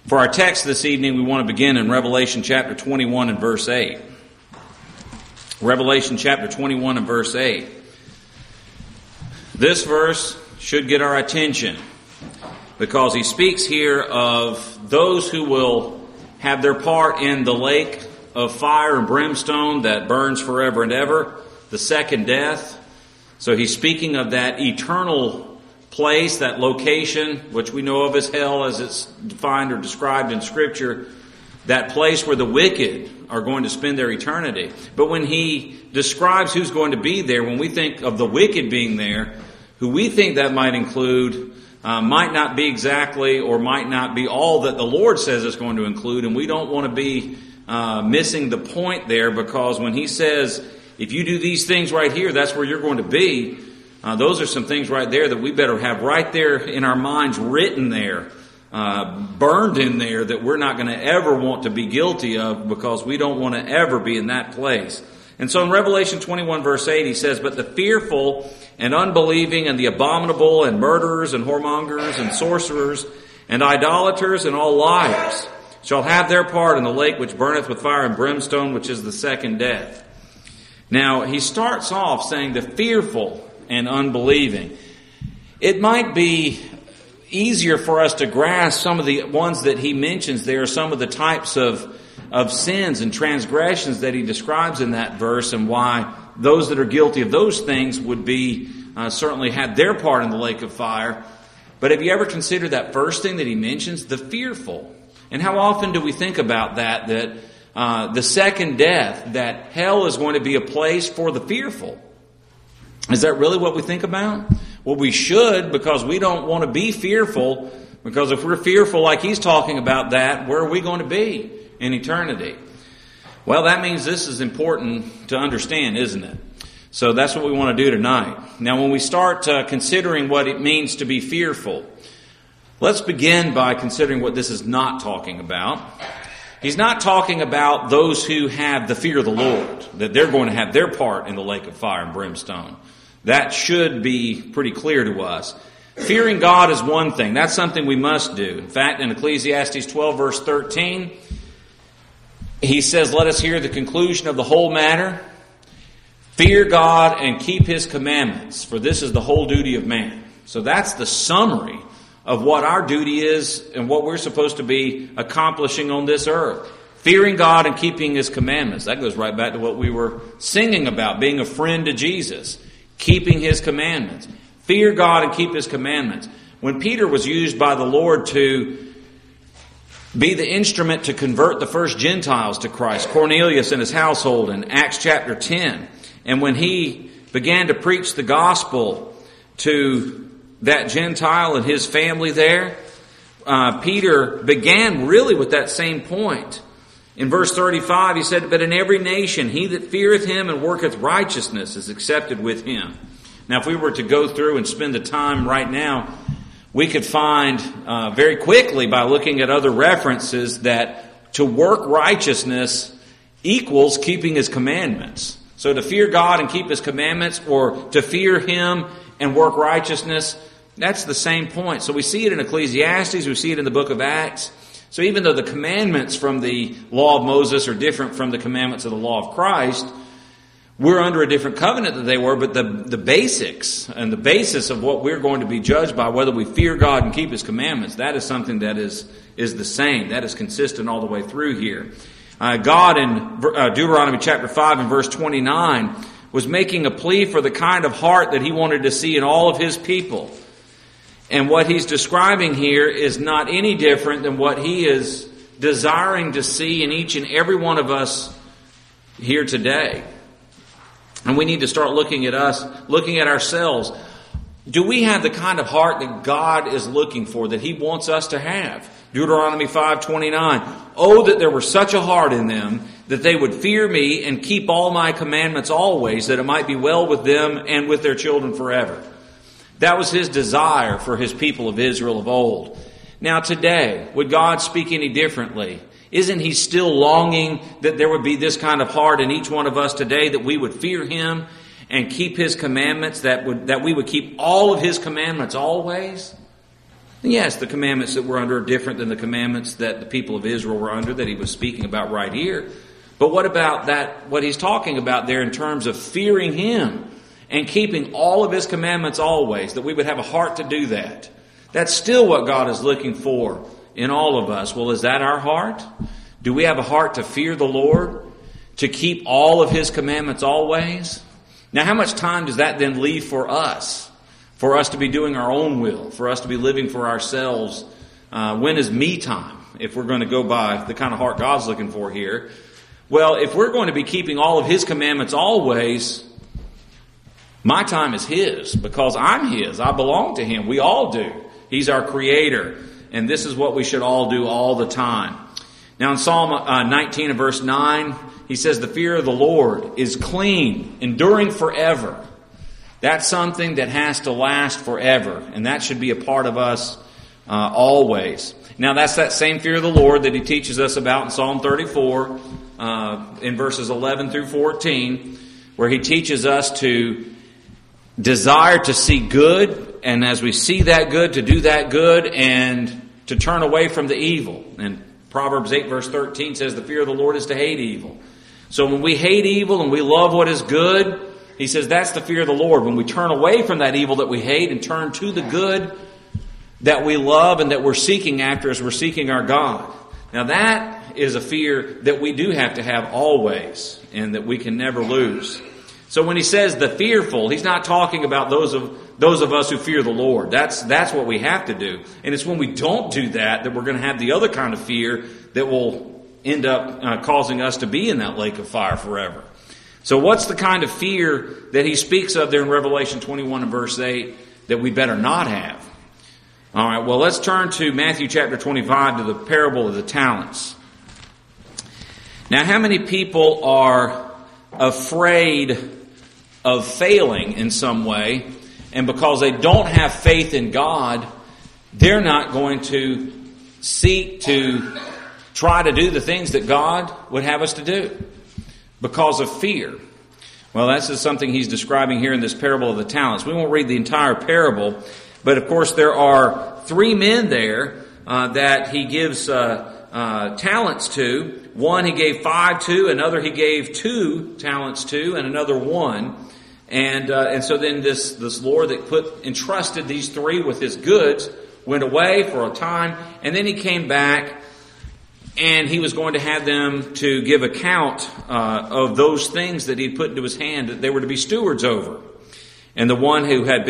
For our text this evening, we want to begin in Revelation chapter 21 and verse 8. Revelation chapter 21 and verse 8. This verse should get our attention because he speaks here of those who will have their part in the lake of fire and brimstone that burns forever and ever, the second death. So he's speaking of that eternal place, that location, which we know of as hell as it's defined or described in Scripture, that place where the wicked are going to spend their eternity. But when he describes who's going to be there, when we think of the wicked being there, who we think that might include, might not be exactly or might not be all that the Lord says it's going to include, and we don't want to be missing the point there, because when he says, if you do these things right here, that's where you're going to be, those are some things right there that we better have right there in our minds, written there, burned in there, that we're not going to ever want to be guilty of, because we don't want to ever be in that place. And so in Revelation 21 verse 8 he says, but the fearful and unbelieving and the abominable and murderers and whoremongers and sorcerers and idolaters and all liars shall have their part in the lake which burneth with fire and brimstone, which is the second death. Now he starts off saying the fearful and unbelieving. It might be easier for us to grasp some of the ones that he mentions there, some of the types of sins and transgressions that he describes in that verse, and why those that are guilty of those things would be certainly had their part in the lake of fire. But have you ever considered that first thing that he mentions, the fearful? And how often do we think about that the second death, that hell is going to be a place for the fearful? Is that really what we think about? Well, we should, because we don't want to be fearful, because if we're fearful like he's talking about that, where are we going to be in eternity? Well, that means this is important to understand, isn't it? So that's what we want to do tonight. Now, when we start considering what it means to be fearful, let's begin by considering what this is not talking about. He's not talking about those who have the fear of the Lord, that they're going to have their part in the lake of fire and brimstone. That should be pretty clear to us. Fearing God is one thing. That's something we must do. In fact, in Ecclesiastes 12 verse 13, he says, let us hear the conclusion of the whole matter. Fear God and keep His commandments, for this is the whole duty of man. So that's the summary of what our duty is and what we're supposed to be accomplishing on this earth. Fearing God and keeping His commandments. That goes right back to what we were singing about, being a friend to Jesus. Keeping His commandments. Fear God and keep His commandments. When Peter was used by the Lord to be the instrument to convert the first Gentiles to Christ, Cornelius and his household in Acts chapter 10, and when he began to preach the gospel to that Gentile and his family there, Peter began really with that same point. In verse 35, he said, but in every nation he that feareth him and worketh righteousness is accepted with him. Now, if we were to go through and spend the time right now, we could find very quickly by looking at other references that to work righteousness equals keeping His commandments. So to fear God and keep His commandments, or to fear Him and work righteousness, that's the same point. So we see it in Ecclesiastes, we see it in the book of Acts. So even though the commandments from the law of Moses are different from the commandments of the law of Christ, we're under a different covenant than they were, but the basics and the basis of what we're going to be judged by, whether we fear God and keep His commandments, that is something that is the same. That is consistent all the way through here. God in Deuteronomy chapter 5 and verse 29 was making a plea for the kind of heart that He wanted to see in all of His people. And what He's describing here is not any different than what He is desiring to see in each and every one of us here today. And we need to start looking at us, looking at ourselves. Do we have the kind of heart that God is looking for, that He wants us to have? Deuteronomy 5:29. Oh, that there were such a heart in them, that they would fear me and keep all my commandments always, that it might be well with them and with their children forever. That was His desire for His people of Israel of old. Now today, would God speak any differently? Isn't He still longing that there would be this kind of heart in each one of us today, that we would fear Him and keep His commandments, that we would keep all of His commandments always? And yes, the commandments that we're under are different than the commandments that the people of Israel were under that he was speaking about right here. But what about that, what he's talking about there in terms of fearing him and keeping all of his commandments always, that we would have a heart to do that? That's still what God is looking for in all of us. Well, is that our heart? Do we have a heart to fear the Lord, to keep all of his commandments always? Now, how much time does that then leave for us? For us to be doing our own will, for us to be living for ourselves? When is me time, if we're going to go by the kind of heart God's looking for here? Well, if we're going to be keeping all of his commandments always, my time is his, because I'm his. I belong to him. We all do. He's our creator. And this is what we should all do all the time. Now in Psalm 19 and verse 9, he says, the fear of the Lord is clean, enduring forever. That's something that has to last forever. And that should be a part of us always. Now that's that same fear of the Lord that he teaches us about in Psalm 34, in verses 11 through 14, where he teaches us to desire to see good, and as we see that good, to do that good, and to turn away from the evil. And Proverbs 8 verse 13 says the fear of the Lord is to hate evil. So when we hate evil and we love what is good, he says that's the fear of the Lord. When we turn away from that evil that we hate and turn to the good that we love and that we're seeking after as we're seeking our God. Now that is a fear that we do have to have always and that we can never lose. So when he says the fearful, he's not talking about those of us who fear the Lord. That's what we have to do. And it's when we don't do that we're going to have the other kind of fear that will end up causing us to be in that lake of fire forever. So what's the kind of fear that he speaks of there in Revelation 21 and verse 8 that we better not have? All right, well, let's turn to Matthew chapter 25 to the parable of the talents. Now, how many people are afraid of failing in some way, and because they don't have faith in God, they're not going to seek to try to do the things that God would have us to do because of fear? Well, that's just something he's describing here in this parable of the talents. We won't read the entire parable, but of course there are 3 men there that he gives talents to. One he gave 5 to, another he gave 2 talents to, and another 1. And so then this Lord that entrusted these 3 with his goods went away for a time, and then he came back, and he was going to have them to give account of those things that he'd put into his hand that they were to be stewards over. And the one who had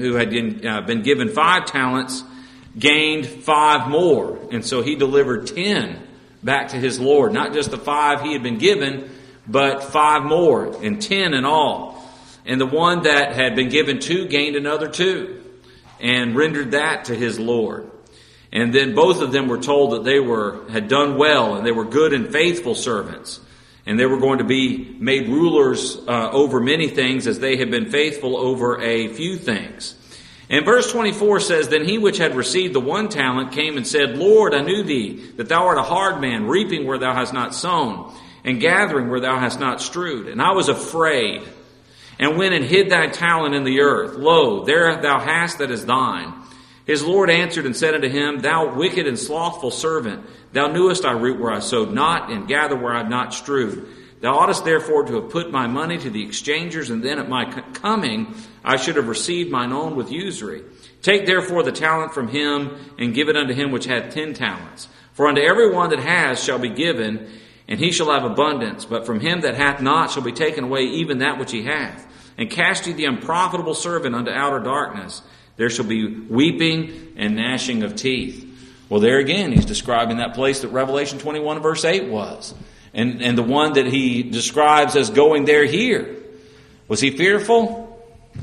been given 5 talents gained 5 more, and so he delivered 10 back to his Lord. Not just the 5 he had been given, but 5 more, and 10 in all. And the one that had been given 2 gained another 2 and rendered that to his Lord. And then both of them were told that they had done well and they were good and faithful servants. And they were going to be made rulers over many things as they had been faithful over a few things. And verse 24 says, then he which had received the 1 talent came and said, Lord, I knew thee, that thou art a hard man, reaping where thou hast not sown, and gathering where thou hast not strewed. And I was afraid, and went and hid thy talent in the earth. Lo, there thou hast that is thine. His Lord answered and said unto him, thou wicked and slothful servant, thou knewest I reap where I sowed not, and gather where I have not strewed. Thou oughtest therefore to have put my money to the exchangers, and then at my coming I should have received mine own with usury. Take therefore the talent from him, and give it unto him which hath 10 talents. For unto every one that has shall be given, and he shall have abundance. But from him that hath not shall be taken away even that which he hath. And cast ye the unprofitable servant unto outer darkness. There shall be weeping and gnashing of teeth. Well, there again, he's describing that place that Revelation 21 verse 8 was. And the one that he describes as going there here. Was he fearful?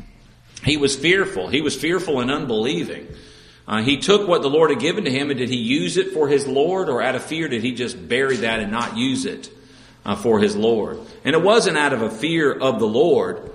He was fearful. He was fearful and unbelieving. He took what the Lord had given to him, and did he use it for his Lord, or out of fear did he just bury that and not use it for his Lord? And it wasn't out of a fear of the Lord.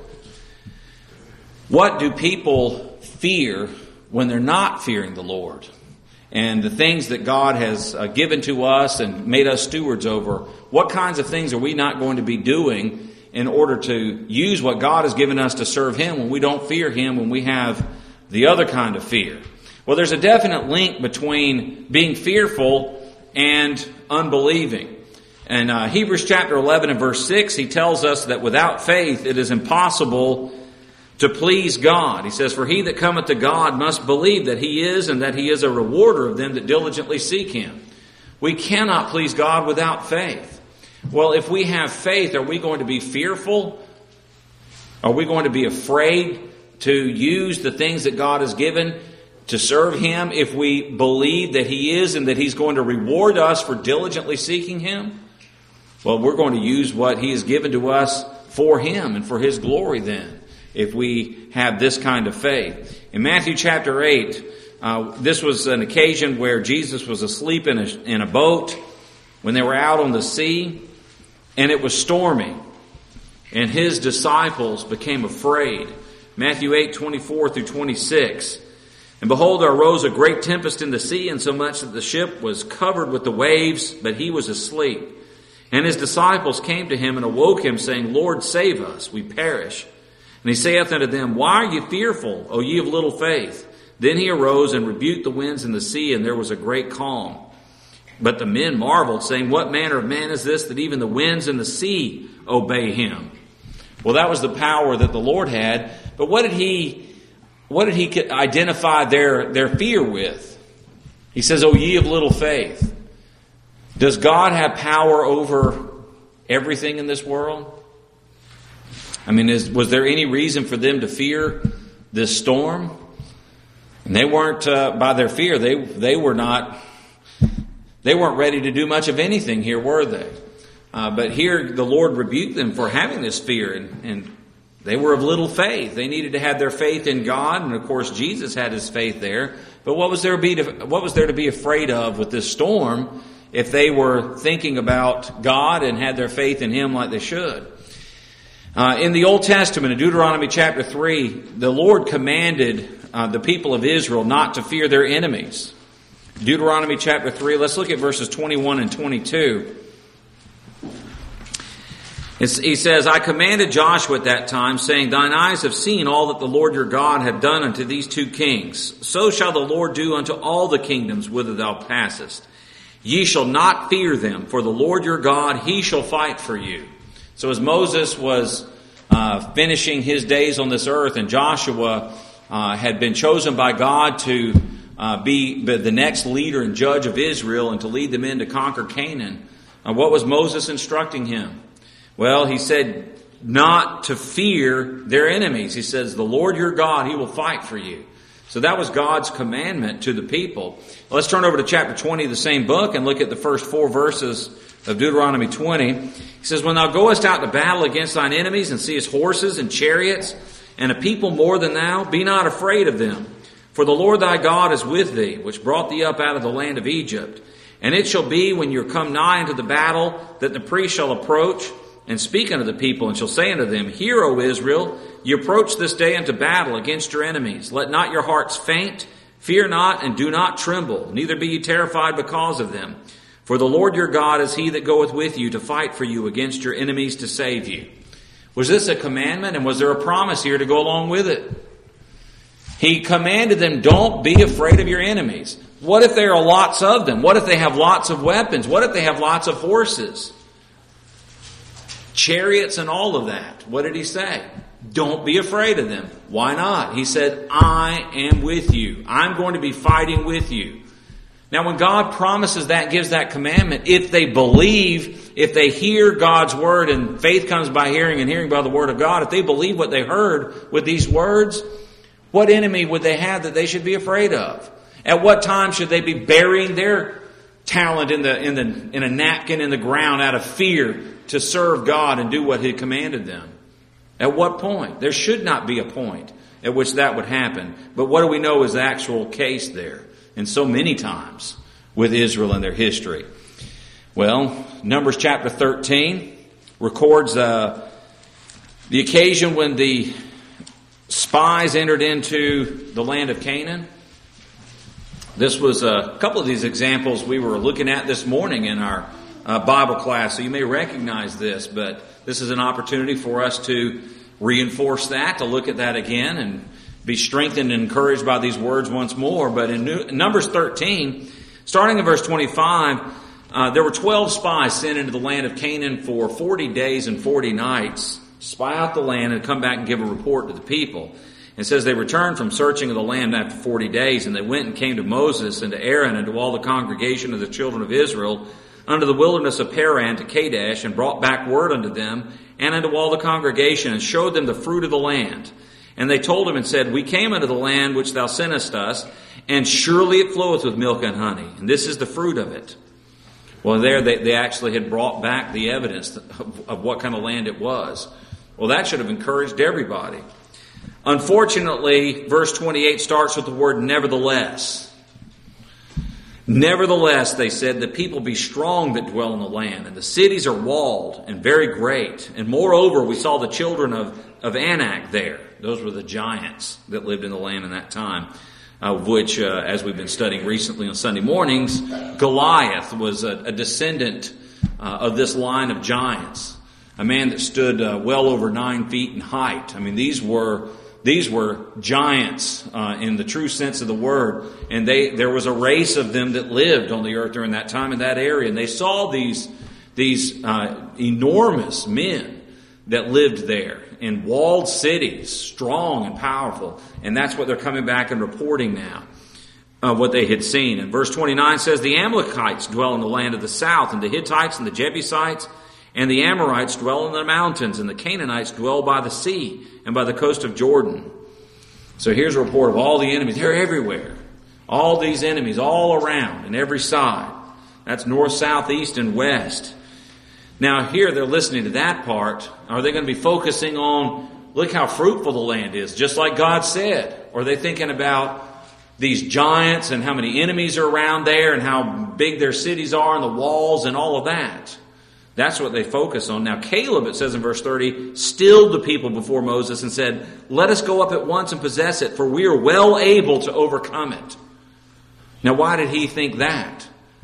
What do people fear when they're not fearing the Lord? And the things that God has given to us and made us stewards over, what kinds of things are we not going to be doing in order to use what God has given us to serve Him when we don't fear Him, when we have the other kind of fear? Well, there's a definite link between being fearful and unbelieving. In Hebrews chapter 11 and verse 6, he tells us that without faith it is impossible to please God. He says, "For he that cometh to God must believe that he is, and that he is a rewarder of them that diligently seek him." We cannot please God without faith. Well, if we have faith, are we going to be fearful? Are we going to be afraid to use the things that God has given to serve him if we believe that he is and that he's going to reward us for diligently seeking him? Well, we're going to use what he has given to us for him and for his glory then, if we have this kind of faith. In Matthew chapter 8, this was an occasion where Jesus was asleep in a boat when they were out on the sea, and it was stormy, and his disciples became afraid. Matthew 8:24 through 26. "And behold, there arose a great tempest in the sea, insomuch that the ship was covered with the waves, but he was asleep. And his disciples came to him and awoke him, saying, Lord, save us, we perish. And he saith unto them, Why are ye fearful, O ye of little faith? Then he arose and rebuked the winds and the sea, and there was a great calm. But the men marveled, saying, What manner of man is this, that even the winds and the sea obey him?" Well, that was the power that the Lord had. But what did he identify their fear with? He says, "O ye of little faith." Does God have power over everything in this world? I mean, was there any reason for them to fear this storm? And they weren't, by their fear, they weren't ready to do much of anything here, were they? But here the Lord rebuked them for having this fear, and they were of little faith. They needed to have their faith in God, and of course Jesus had his faith there. But what was there to be afraid of with this storm if they were thinking about God and had their faith in him like they should? In the Old Testament, in Deuteronomy chapter 3, the Lord commanded the people of Israel not to fear their enemies. Deuteronomy chapter 3, let's look at verses 21 and 22. He says, "I commanded Joshua at that time, saying, Thine eyes have seen all that the Lord your God hath done unto these two kings. So shall the Lord do unto all the kingdoms whither thou passest. Ye shall not fear them, for the Lord your God, he shall fight for you." So as Moses was finishing his days on this earth, and Joshua had been chosen by God to be the next leader and judge of Israel and to lead them in to conquer Canaan, what was Moses instructing him? Well, he said not to fear their enemies. He says, the Lord your God, he will fight for you. So that was God's commandment to the people. Let's turn over to chapter 20 of the same book and look at the first 4 verses of Deuteronomy 20. He says, "When thou goest out to battle against thine enemies and seest horses and chariots and a people more than thou, be not afraid of them. For the Lord thy God is with thee, which brought thee up out of the land of Egypt. And it shall be, when you are come nigh unto the battle, that the priest shall approach and speak unto the people, and shall say unto them, Hear, O Israel, ye approach this day unto battle against your enemies. Let not your hearts faint, fear not, and do not tremble, neither be ye terrified because of them. For the Lord your God is he that goeth with you to fight for you against your enemies to save you." Was this a commandment, and was there a promise here to go along with it? He commanded them, don't be afraid of your enemies. What if there are lots of them? What if they have lots of weapons? What if they have lots of horses, chariots, and all of that? What did he say? Don't be afraid of them. Why not? He said, I am with you. I'm going to be fighting with you. Now, when God promises that, gives that commandment, if they believe, if they hear God's word, and faith comes by hearing and hearing by the word of God, if they believe what they heard with these words, what enemy would they have that they should be afraid of? At what time should they be burying their talent in a napkin in the ground out of fear to serve God and do what he commanded them? At what point? There should not be a point at which that would happen. But what do we know is the actual case there? And so many times with Israel and their history. Well, Numbers chapter 13 records the occasion when the spies entered into the land of Canaan. This was a couple of these examples we were looking at this morning in our Bible class, so you may recognize this, but this is an opportunity for us to reinforce that, to look at that again and be strengthened and encouraged by these words once more. But in Numbers 13, starting in verse 25, there were 12 spies sent into the land of Canaan for 40 days and 40 nights, spy out the land and come back and give a report to the people. It says they returned from searching of the land after 40 days, and they went and came to Moses and to Aaron and to all the congregation of the children of Israel unto the wilderness of Paran to Kadesh, and brought back word unto them and unto all the congregation, and showed them the fruit of the land. And they told him and said, We came unto the land which thou sentest us, and surely it floweth with milk and honey, and this is the fruit of it. Well, there they actually had brought back the evidence of what kind of land it was. Well, that should have encouraged everybody. Unfortunately, verse 28 starts with the word nevertheless. Nevertheless, they said, the people be strong that dwell in the land, and the cities are walled and very great. And moreover, we saw the children of Anak there. Those were the giants that lived in the land in that time, of which, as we've been studying recently on Sunday mornings, Goliath was a descendant of this line of giants. A man that stood well over 9 feet in height. I mean, these were giants in the true sense of the word, and there was a race of them that lived on the earth during that time in that area, and they saw these enormous men that lived there in walled cities, strong and powerful, and that's what they're coming back and reporting now, what they had seen. And verse 29 says, the Amalekites dwell in the land of the south, and the Hittites and the Jebusites and the Amorites dwell in the mountains, and the Canaanites dwell by the sea and by the coast of Jordan. So here's a report of all the enemies. They're everywhere. All these enemies all around and every side. That's north, south, east, and west. Now here they're listening to that part. Are they going to be focusing on, look how fruitful the land is, just like God said? Or are they thinking about these giants and how many enemies are around there and how big their cities are and the walls and all of that? That's what they focus on. Now Caleb, it says in verse 30, stilled the people before Moses and said, let us go up at once and possess it, for we are well able to overcome it. Now why did he think that?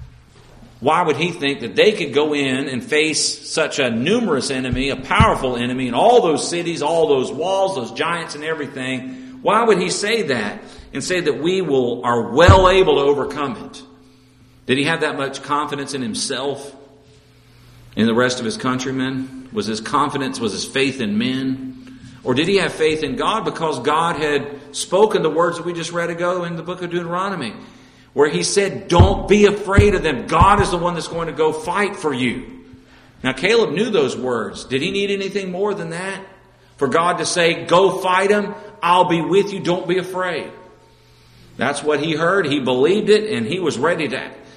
Why would he think that they could go in and face such a numerous enemy, a powerful enemy, and all those cities, all those walls, those giants and everything? Why would he say that and say that we are well able to overcome it? Did he have that much confidence in himself? In the rest of his countrymen? Was his confidence, was his faith in men? Or did he have faith in God because God had spoken the words that we just read ago in the book of Deuteronomy, where he said, don't be afraid of them. God is the one that's going to go fight for you. Now Caleb knew those words. Did he need anything more than that? For God to say, go fight them. I'll be with you. Don't be afraid. That's what he heard. He believed it, and he was ready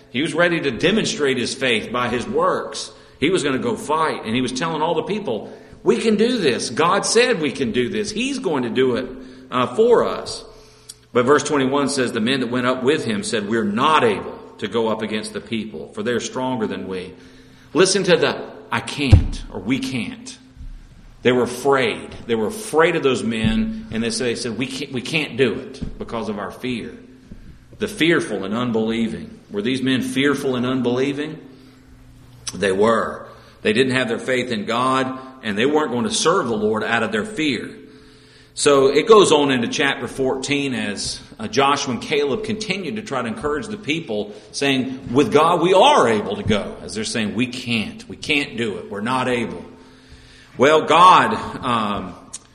to demonstrate his faith by his works. He was going to go fight, and he was telling all the people, we can do this. God said we can do this. He's going to do it for us. But verse 21 says, the men that went up with him said, we're not able to go up against the people, for they're stronger than we. Listen to the, I can't, or we can't. They were afraid. They were afraid of those men, and they said, we can't do it because of our fear. The fearful and unbelieving. Were these men fearful and unbelieving? They were. They didn't have their faith in God, and they weren't going to serve the Lord out of their fear. So it goes on into chapter 14 as Joshua and Caleb continued to try to encourage the people, saying, with God we are able to go. As they're saying, we can't do it. We're not able. Well, God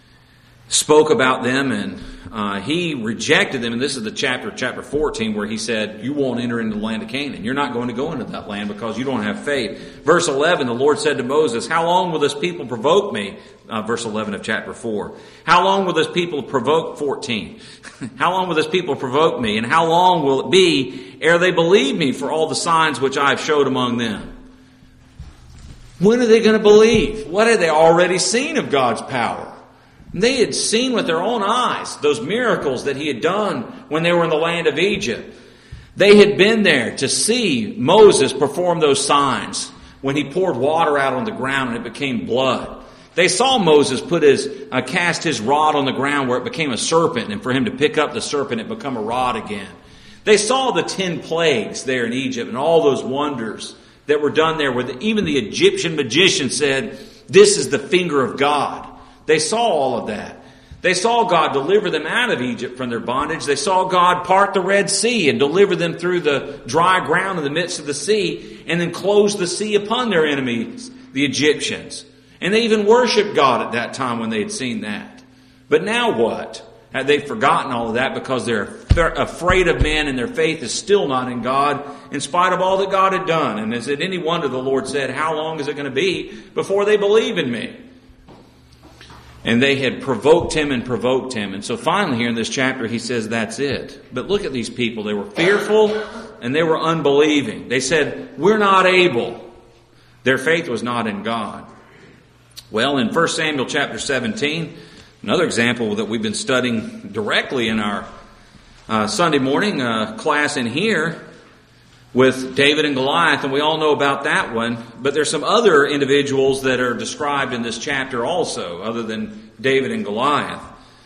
spoke about them, and he rejected them. And this is the chapter 14, where he said, you won't enter into the land of Canaan. You're not going to go into that land because you don't have faith. Verse 11, the Lord said to Moses, how long will this people provoke me? Verse 11 of chapter 4. How long will this people provoke? 14. How long will this people provoke me? And how long will it be ere they believe me for all the signs which I have showed among them? When are they going to believe? What had they already seen of God's power? They had seen with their own eyes those miracles that he had done when they were in the land of Egypt. They had been there to see Moses perform those signs when he poured water out on the ground and it became blood. They saw Moses cast his rod on the ground where it became a serpent, and for him to pick up the serpent it become a rod again. They saw the 10 plagues there in Egypt and all those wonders that were done there, where even the Egyptian magician said, this is the finger of God. They saw all of that. They saw God deliver them out of Egypt from their bondage. They saw God part the Red Sea and deliver them through the dry ground in the midst of the sea, and then close the sea upon their enemies, the Egyptians. And they even worshiped God at that time when they had seen that. But now what? Had they forgotten all of that because they're afraid of men and their faith is still not in God in spite of all that God had done? And is it any wonder the Lord said, how long is it going to be before they believe in me? And they had provoked him. And so finally here in this chapter he says that's it. But look at these people. They were fearful and they were unbelieving. They said, we're not able. Their faith was not in God. Well, in 1 Samuel chapter 17, another example that we've been studying directly in our Sunday morning class in here with David and Goliath, and we all know about that one. But there's some other individuals that are described in this chapter also, other than David and Goliath.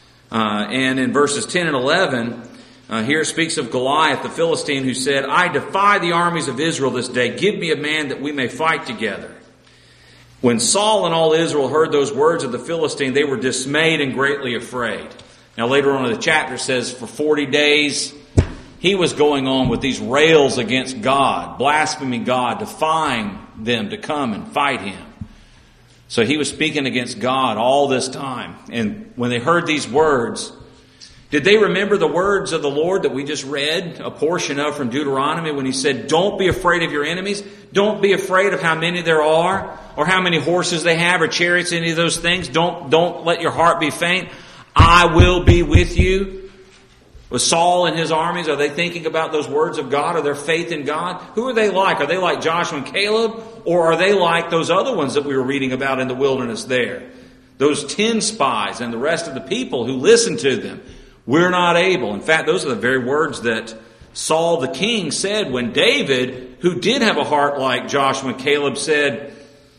And in verses 10 and 11, here it speaks of Goliath, the Philistine, who said, I defy the armies of Israel this day. Give me a man that we may fight together. When Saul and all Israel heard those words of the Philistine, they were dismayed and greatly afraid. Now later on in the chapter it says for 40 days he was going on with these rails against God, blaspheming God, defying them to come and fight him. So he was speaking against God all this time. And when they heard these words, did they remember the words of the Lord that we just read a portion of from Deuteronomy when he said, don't be afraid of your enemies. Don't be afraid of how many there are or how many horses they have or chariots, any of those things. Don't let your heart be faint. I will be with you. Was Saul and his armies, are they thinking about those words of God or their faith in God? Who are they like? Are they like Joshua and Caleb? Or are they like those other ones that we were reading about in the wilderness there? Those 10 spies and the rest of the people who listened to them. We're not able. In fact, those are the very words that Saul the king said when David, who did have a heart like Joshua and Caleb, said,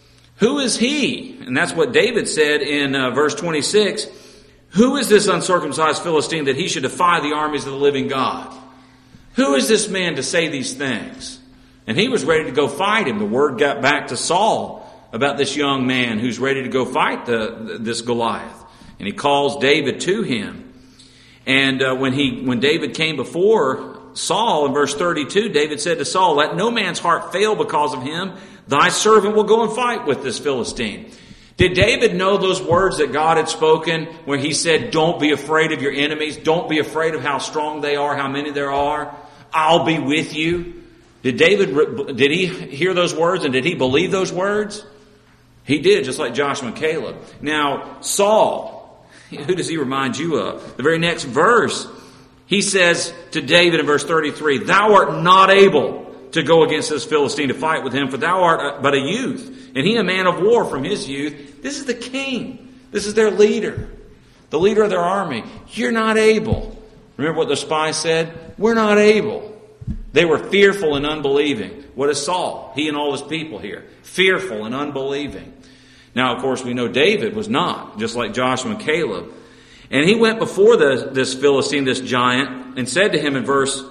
who is he? And that's what David said in verse 26. Who is this uncircumcised Philistine that he should defy the armies of the living God? Who is this man to say these things? And he was ready to go fight him. The word got back to Saul about this young man who's ready to go fight this Goliath. And he calls David to him. And when David came before Saul, in verse 32, David said to Saul, let no man's heart fail because of him. Thy servant will go and fight with this Philistine. Did David know those words that God had spoken where he said, don't be afraid of your enemies. Don't be afraid of how strong they are, how many there are. I'll be with you. Did he hear those words and did he believe those words? He did, just like Joshua and Caleb. Now, Saul, who does he remind you of? The very next verse, he says to David in verse 33, thou art not able to go against this Philistine to fight with him, for thou art but a youth, and he a man of war from his youth. This is the king. This is their leader, the leader of their army. You're not able. Remember what the spies said? We're not able. They were fearful and unbelieving. What is Saul? He and all his people here. Fearful and unbelieving. Now, of course, we know David was not, just like Joshua and Caleb. And he went before this Philistine, this giant, and said to him in verse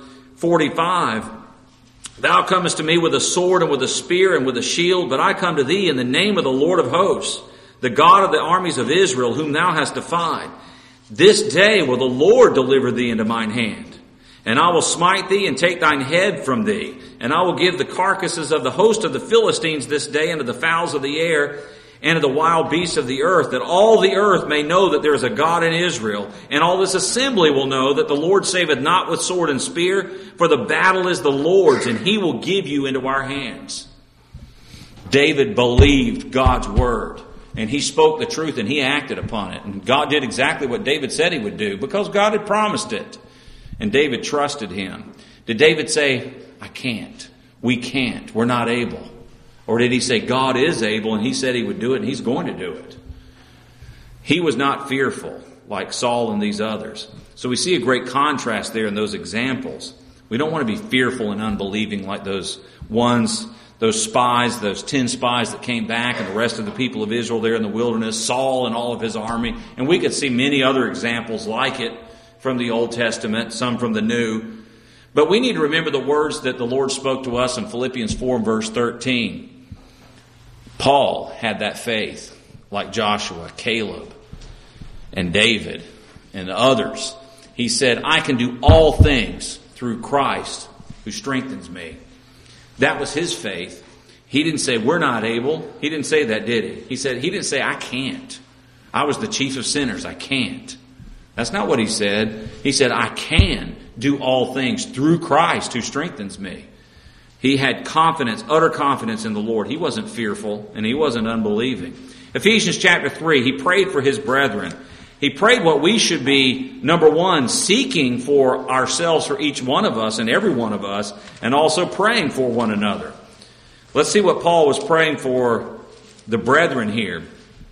45, thou comest to me with a sword and with a spear and with a shield, but I come to thee in the name of the Lord of hosts, the God of the armies of Israel, whom thou hast defied. This day will the Lord deliver thee into mine hand. And I will smite thee and take thine head from thee. And I will give the carcasses of the host of the Philistines this day unto the fowls of the air and to the wild beasts of the earth, that all the earth may know that there is a God in Israel. And all this assembly will know that the Lord saveth not with sword and spear, for the battle is the Lord's, and he will give you into our hands. David believed God's word, and he spoke the truth, and he acted upon it. And God did exactly what David said he would do, because God had promised it. And David trusted him. Did David say, I can't, we can't, we're not able? Or did he say, God is able, and he said he would do it, and he's going to do it? He was not fearful like Saul and these others. So we see a great contrast there in those examples. We don't want to be fearful and unbelieving like those spies, those 10 spies that came back, and the rest of the people of Israel there in the wilderness, Saul and all of his army. And we could see many other examples like it from the Old Testament, some from the New. But we need to remember the words that the Lord spoke to us in Philippians 4 verse 13. Paul had that faith like Joshua, Caleb, and David. and others. He said, I can do all things through Christ who strengthens me. That was his faith. He didn't say, we're not able. He didn't say that, did he? He didn't say, I can't. I was the chief of sinners. I can't. That's not what he said. He said, I can do all things through Christ who strengthens me. He had confidence, utter confidence in the Lord. He wasn't fearful and he wasn't unbelieving. Ephesians chapter 3, he prayed for his brethren. He prayed what we should be, number one, seeking for ourselves, for each one of us and every one of us, and also praying for one another. Let's see what Paul was praying for the brethren here.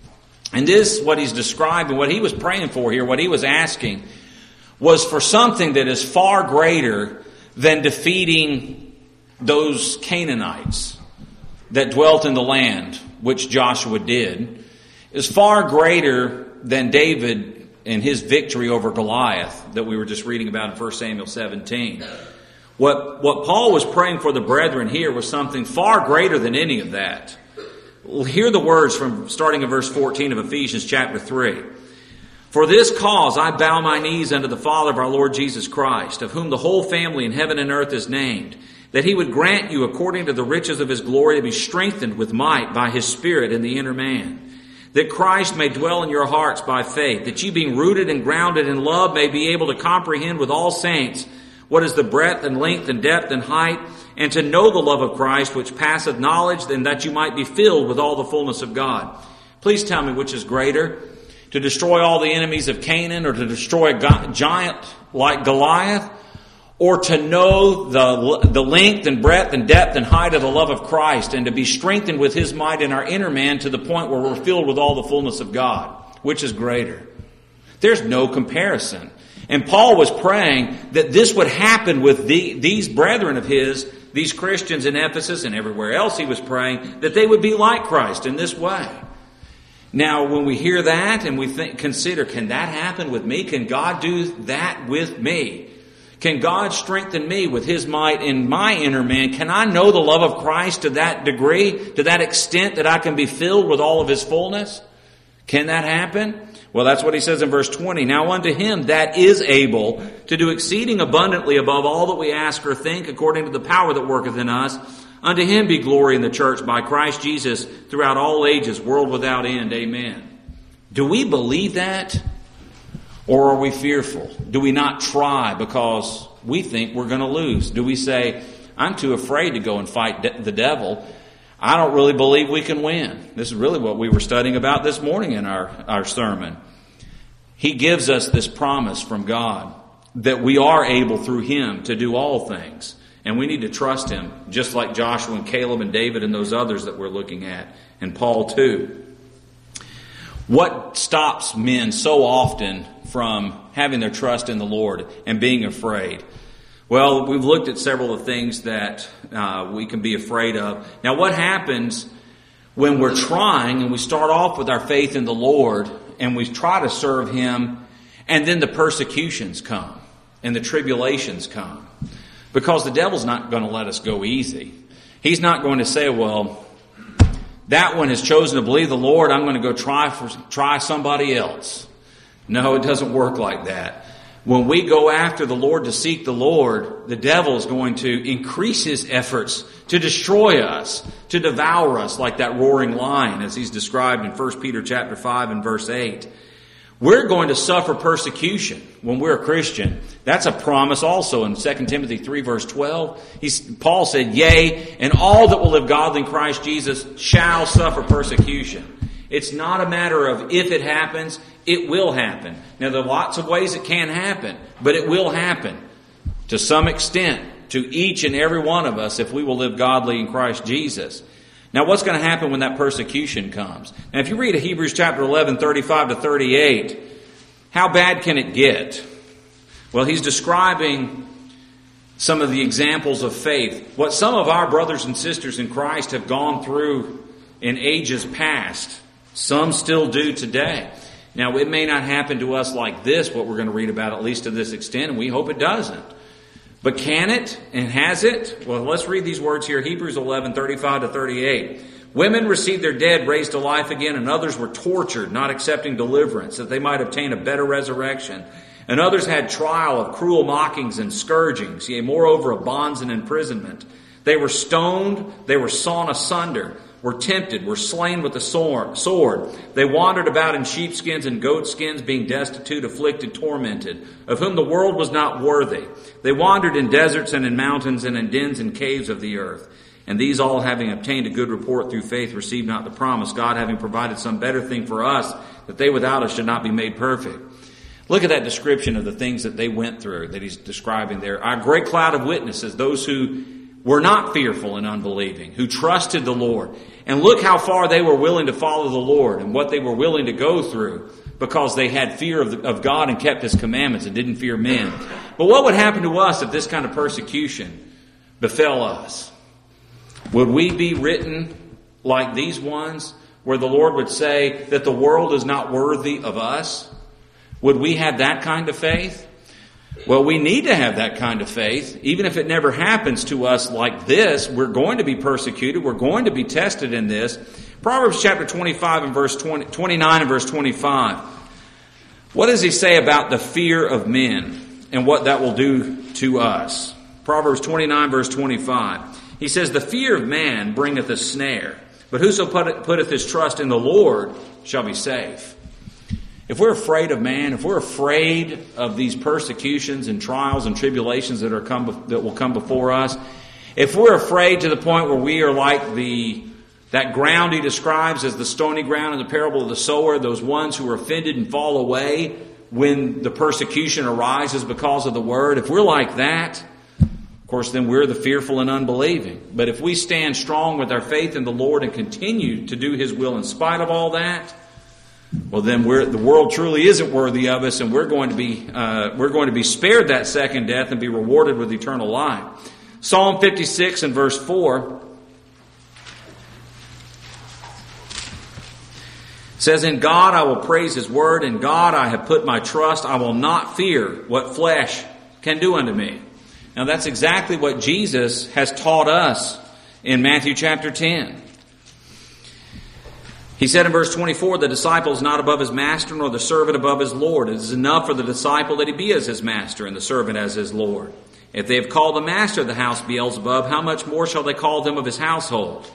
And this, what he's describing, what he was praying for here, what he was asking, was for something that is far greater than defeating those Canaanites that dwelt in the land, which Joshua did. Is far greater than David and his victory over Goliath that we were just reading about in 1 Samuel 17. What Paul was praying for the brethren here was something far greater than any of that. Hear the words from starting in verse 14 of Ephesians chapter 3. For this cause I bow my knees unto the Father of our Lord Jesus Christ, of whom the whole family in heaven and earth is named, that he would grant you according to the riches of his glory to be strengthened with might by his Spirit in the inner man, that Christ may dwell in your hearts by faith, that ye being rooted and grounded in love may be able to comprehend with all saints what is the breadth and length and depth and height, and to know the love of Christ which passeth knowledge, and that you might be filled with all the fullness of God. Please tell me which is greater, to destroy all the enemies of Canaan, or to destroy a giant like Goliath, or to know the length and breadth and depth and height of the love of Christ, and to be strengthened with his might in our inner man to the point where we're filled with all the fullness of God. Which is greater? There's no comparison. And Paul was praying that this would happen with these brethren of his, these Christians in Ephesus and everywhere else. He was praying that they would be like Christ in this way. Now, when we hear that and we consider, can that happen with me? Can God do that with me? Can God strengthen me with his might in my inner man? Can I know the love of Christ to that degree, to that extent that I can be filled with all of his fullness? Can that happen? Well, that's what he says in verse 20. Now unto him that is able to do exceeding abundantly above all that we ask or think, according to the power that worketh in us, unto him be glory in the church by Christ Jesus throughout all ages, world without end. Amen. Do we believe that? Or are we fearful? Do we not try because we think we're going to lose? Do we say, I'm too afraid to go and fight the devil. I don't really believe we can win. This is really what we were studying about this morning in our sermon. He gives us this promise from God that we are able through him to do all things. And we need to trust him, just like Joshua and Caleb and David and those others that we're looking at, and Paul too. What stops men so often from having their trust in the Lord and being afraid? Well, we've looked at several of the things that we can be afraid of. Now, what happens when we're trying and we start off with our faith in the Lord and we try to serve him, and then the persecutions come and the tribulations come? Because the devil's not going to let us go easy. He's not going to say, well, that one has chosen to believe the Lord, I'm going to go try somebody else. No, it doesn't work like that. When we go after the Lord to seek the Lord, the devil is going to increase his efforts to destroy us, to devour us like that roaring lion, as he's described in 1 Peter chapter 5 and verse 8. We're going to suffer persecution when we're a Christian. That's a promise also in 2 Timothy 3 verse 12. Paul said, yea, and all that will live godly in Christ Jesus shall suffer persecution. It's not a matter of if it happens, it will happen. Now, there are lots of ways it can happen, but it will happen to some extent to each and every one of us if we will live godly in Christ Jesus. Now, what's going to happen when that persecution comes? Now, if you read Hebrews chapter 11, 35 to 38, how bad can it get? Well, he's describing some of the examples of faith. What some of our brothers and sisters in Christ have gone through in ages past, some still do today. Now, it may not happen to us like this, what we're going to read about, at least to this extent, and we hope it doesn't. But can it and has it? Well, let's read these words here. Hebrews 11, 35 to 38. Women received their dead raised to life again, and others were tortured, not accepting deliverance, that they might obtain a better resurrection. And others had trial of cruel mockings and scourgings, yea, moreover of bonds and imprisonment. They were stoned, they were sawn asunder, were tempted, were slain with the sword. They wandered about in sheepskins and goatskins, being destitute, afflicted, tormented, of whom the world was not worthy. They wandered in deserts and in mountains and in dens and caves of the earth. And these all, having obtained a good report through faith, received not the promise, God having provided some better thing for us, that they without us should not be made perfect. Look at that description of the things that they went through that he's describing there. Our great cloud of witnesses, those who were not fearful and unbelieving, who trusted the Lord. And look how far they were willing to follow the Lord and what they were willing to go through because they had fear of God and kept His commandments and didn't fear men. But what would happen to us if this kind of persecution befell us? Would we be written like these ones where the Lord would say that the world is not worthy of us? Would we have that kind of faith? Well, we need to have that kind of faith. Even if it never happens to us like this, we're going to be persecuted. We're going to be tested in this. Proverbs chapter 25 and verse 29 and verse 25. What does he say about the fear of men and what that will do to us? Proverbs 29 verse 25. He says, the fear of man bringeth a snare, but whoso putteth his trust in the Lord shall be safe. If we're afraid of man, if we're afraid of these persecutions and trials and tribulations that will come before us, if we're afraid to the point where we are like that ground he describes as the stony ground in the parable of the sower, those ones who are offended and fall away when the persecution arises because of the word, if we're like that, of course, then we're the fearful and unbelieving. But if we stand strong with our faith in the Lord and continue to do His will in spite of all that, well, then the world truly isn't worthy of us, and we're going to be spared that second death and be rewarded with eternal life. Psalm 56 and verse 4 says, in God I will praise His word, in God I have put my trust. I will not fear what flesh can do unto me. Now that's exactly what Jesus has taught us in Matthew chapter 10. He said in verse 24, the disciple is not above his master, nor the servant above his Lord. It is enough for the disciple that he be as his master, and the servant as his Lord. If they have called the master of the house Beelzebub, how much more shall they call them of his household?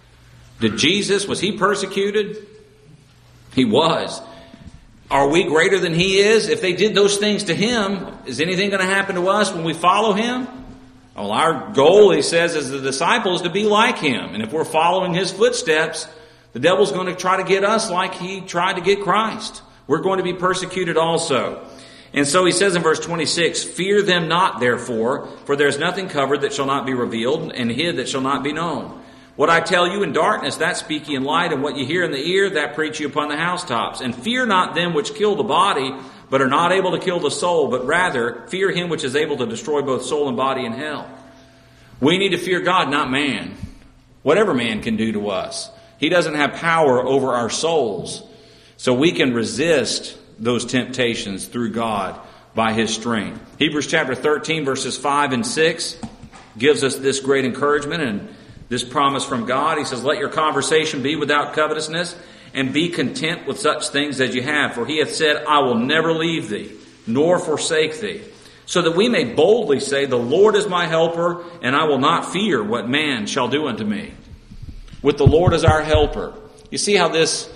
Was he persecuted? He was. Are we greater than he is? If they did those things to him, is anything going to happen to us when we follow him? Well, our goal, he says, as the disciples, to be like him. And if we're following his footsteps, the devil's going to try to get us like he tried to get Christ. We're going to be persecuted also. And so he says in verse 26, fear them not, therefore, for there is nothing covered that shall not be revealed, and hid that shall not be known. What I tell you in darkness, that speak ye in light, and what you hear in the ear, that preach ye upon the housetops. And fear not them which kill the body, but are not able to kill the soul, but rather fear him which is able to destroy both soul and body in hell. We need to fear God, not man. Whatever man can do to us. He doesn't have power over our souls. So we can resist those temptations through God by His strength. Hebrews chapter 13 verses 5 and 6 gives us this great encouragement and this promise from God. He says, let your conversation be without covetousness, and be content with such things as you have. For He hath said, I will never leave thee, nor forsake thee. So that we may boldly say, the Lord is my helper, and I will not fear what man shall do unto me. With the Lord as our helper. You see how this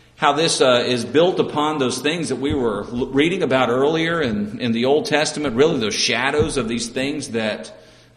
is built upon those things that we were reading about earlier in the Old Testament, really those shadows of these things that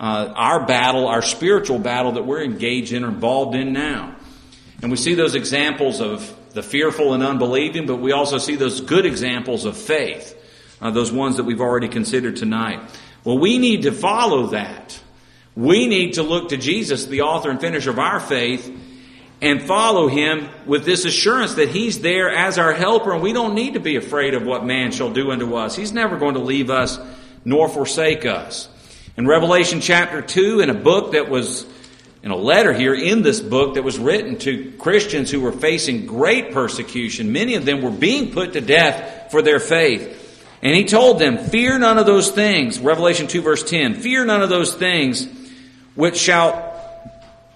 our spiritual battle that we're engaged in or involved in now. And we see those examples of the fearful and unbelieving, but we also see those good examples of faith, those ones that we've already considered tonight. Well, we need to follow that. We need to look to Jesus, the author and finisher of our faith, and follow Him with this assurance that He's there as our helper, and we don't need to be afraid of what man shall do unto us. He's never going to leave us nor forsake us. In Revelation chapter 2, in a book that was, in a letter here in this book that was written to Christians who were facing great persecution, many of them were being put to death for their faith. And he told them, fear none of those things. Revelation 2 verse 10, fear none of those things which shall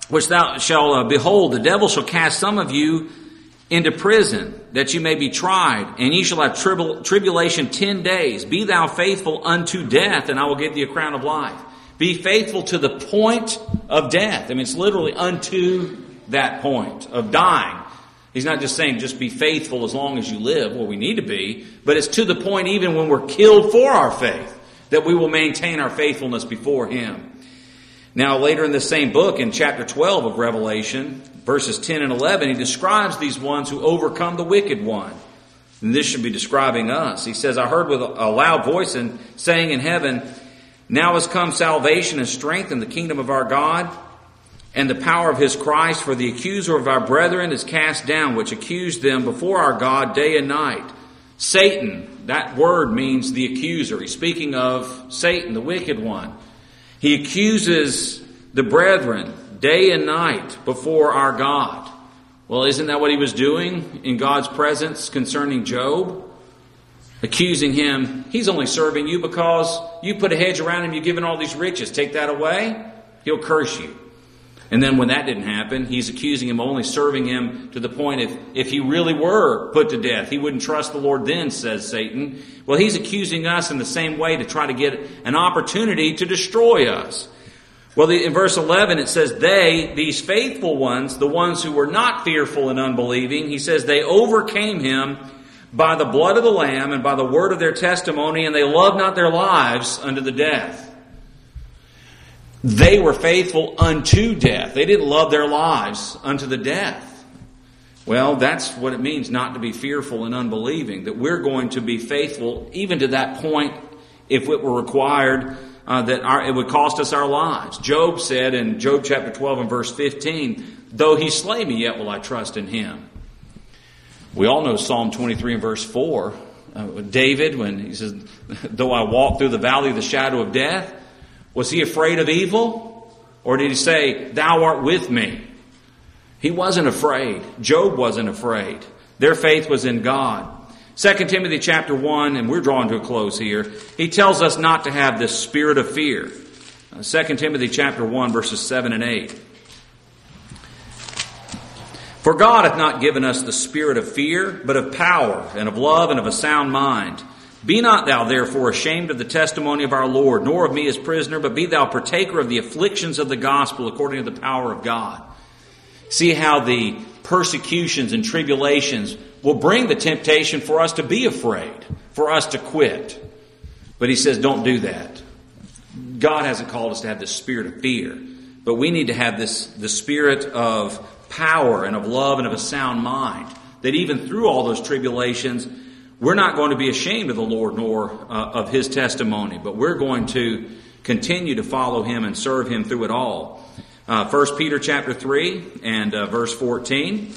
which thou shalt behold, the devil shall cast some of you into prison, that you may be tried, and ye shall have tribulation 10 days. Be thou faithful unto death, and I will give thee a crown of life. Be faithful to the point of death. I mean, it's literally unto that point of dying. He's not just saying just be faithful as long as you live. Well, we need to be, but it's to the point even when we're killed for our faith, that we will maintain our faithfulness before Him. Now, later in the same book, in chapter 12 of Revelation, verses 10 and 11, he describes these ones who overcome the wicked one. And this should be describing us. He says, I heard with a loud voice saying in heaven, now has come salvation and strength in the kingdom of our God and the power of His Christ, for the accuser of our brethren is cast down, which accused them before our God day and night. Satan, that word means the accuser. He's speaking of Satan, the wicked one. He accuses the brethren day and night before our God. Well, isn't that what he was doing in God's presence concerning Job? Accusing him, he's only serving you because you put a hedge around him, you've given all these riches. Take that away, he'll curse you. And then when that didn't happen, he's accusing him, only serving him to the point if he really were put to death, he wouldn't trust the Lord then, says Satan. Well, he's accusing us in the same way to try to get an opportunity to destroy us. Well, in verse 11 it says, these faithful ones, the ones who were not fearful and unbelieving, he says they overcame him by the blood of the Lamb and by the word of their testimony, and they loved not their lives unto the death. They were faithful unto death. They didn't love their lives unto the death. Well, that's what it means not to be fearful and unbelieving, that we're going to be faithful even to that point if it were required it would cost us our lives. Job said in Job chapter 12 and verse 15, though he slay me, yet will I trust in him. We all know Psalm 23 and verse 4. David, when he says, though I walk through the valley of the shadow of death, was he afraid of evil? Or did he say, thou art with me? He wasn't afraid. Job wasn't afraid. Their faith was in God. 2 Timothy chapter 1, and we're drawing to a close here, he tells us not to have this spirit of fear. 2 Timothy chapter 1, verses 7 and 8. For God hath not given us the spirit of fear, but of power, and of love, and of a sound mind. Be not thou therefore ashamed of the testimony of our Lord, nor of me as prisoner, but be thou partaker of the afflictions of the gospel according to the power of God. See how the persecutions and tribulations will bring the temptation for us to be afraid, for us to quit. But he says, don't do that. God hasn't called us to have this spirit of fear, but we need to have the spirit of power and of love and of a sound mind, that even through all those tribulations, we're not going to be ashamed of the Lord nor of His testimony, but we're going to continue to follow Him and serve Him through it all. 1 Peter chapter 3 and verse 14.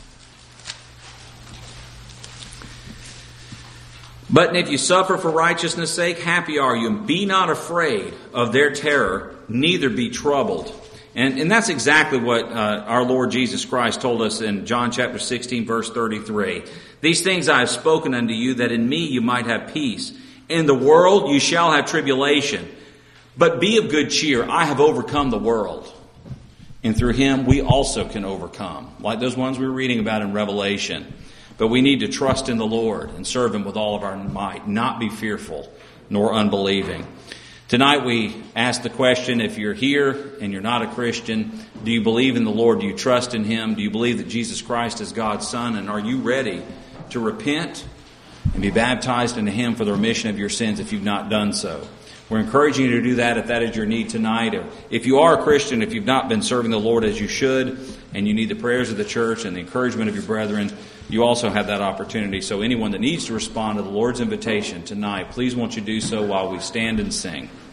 But if you suffer for righteousness' sake, happy are you, and be not afraid of their terror, neither be troubled. And that's exactly what our Lord Jesus Christ told us in John chapter 16, verse 33. These things I have spoken unto you, that in me you might have peace. In the world you shall have tribulation. But be of good cheer, I have overcome the world. And through Him we also can overcome, like those ones we were reading about in Revelation. But we need to trust in the Lord and serve Him with all of our might, not be fearful nor unbelieving. Tonight we ask the question, if you're here and you're not a Christian, do you believe in the Lord? Do you trust in Him? Do you believe that Jesus Christ is God's Son? And are you ready to repent and be baptized into Him for the remission of your sins if you've not done so? We're encouraging you to do that if that is your need tonight. Or if you are a Christian, if you've not been serving the Lord as you should, and you need the prayers of the church and the encouragement of your brethren, you also have that opportunity. So anyone that needs to respond to the Lord's invitation tonight, please won't you do so while we stand and sing.